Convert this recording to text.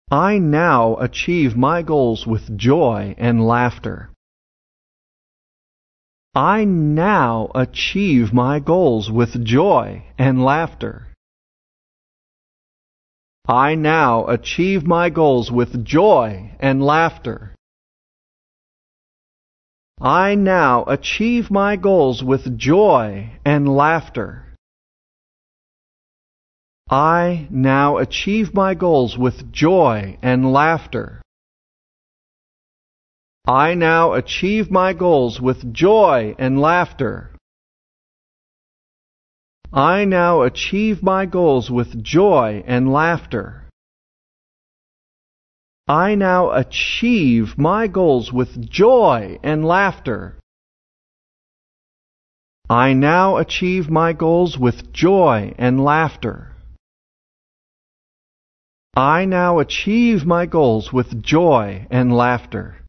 I now achieve my goals with joy and laughter. I now achieve my goals with joy and laughter. I now achieve my goals with joy and laughter. I now achieve my goals with joy and laughter. I now achieve my goals with joy and laughter. I now achieve my goals with joy and laughter. I now achieve my goals with joy and laughter. I now achieve my goals with joy and laughter. I now achieve my goals with joy and laughter. I now achieve my goals with joy and laughter.